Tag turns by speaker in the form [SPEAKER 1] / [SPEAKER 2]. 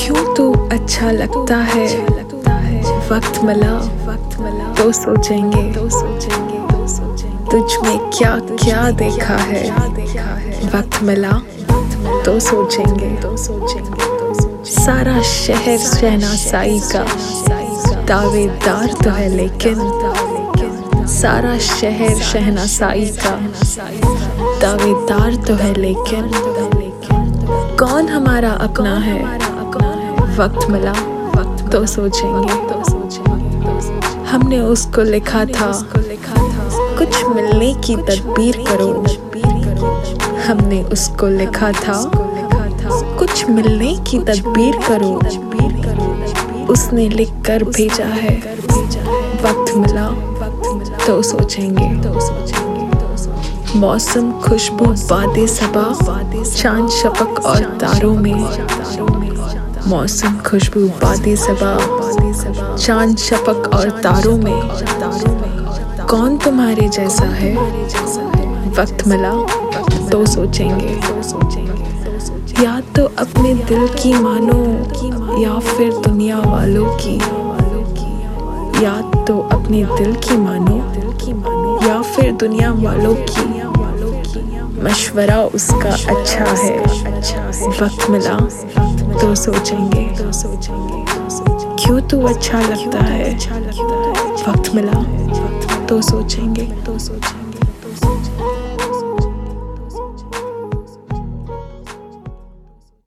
[SPEAKER 1] क्यों तू अच्छा लगता है, वक्त मिला तो सोचेंगे, तुझ में क्या क्या देखा है, वक्त मिला तो सोचेंगे। सारा शहर शहनासाई का दावेदार तो है, लेकिन सारा शहर शहनासाई का दावेदार तो है, लेकिन कौन हमारा अपना है, वक्त मिला तो सोचेंगे। हमने उसको लिखा था कुछ मिलने की तदबीर करो, हमने उसको लिखा था कुछ मिलने की तदबीर करो, उसने लिख कर भेजा है वक्त मिला तो सोचेंगे। मौसम खुशबू बादे सबा, चांद शफक और तारों में, मौसम खुशबू बादे सबा, चांद शफक और तारों में, कौन तुम्हारे जैसा है, वक्त मिला तो सोचेंगे। याद तो अपने दिल की मानो या फिर दुनिया वालों की, याद तो अपने दिल की मानो या फिर दुनिया वालों की, मशवरा उसका अच्छा है, वक्त मिला तो सोचेंगे। क्यों तू अच्छा लगता है, वक्त मिला तो सोचेंगे।